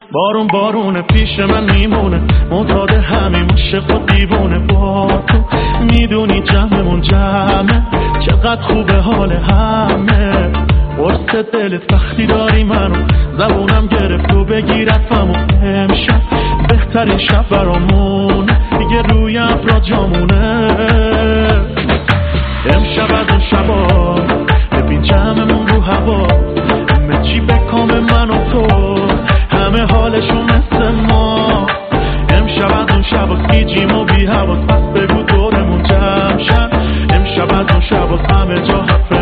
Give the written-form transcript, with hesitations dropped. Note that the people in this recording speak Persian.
بارون بارونه پیش من میمونه، معتاد همین عاشق و دیوونه. با تو میدونی جمعمون جمعه، چقدر خوبه حال همه. قرص دلت وقتی داری منو، زبونم گرفت و بگیرتمو. امشب بهترین شب برامونه، دیگه روی ابرا جامونه. امشب از اون شبا ببین جمعمون رو هوا، همه چی به کام من و تو، همه حالشون مثل ما. امشب از اون شبا گیجیم و بی حواس، پس بگو دورمون جمع شد. امشب از اون شبا همه جا حفظ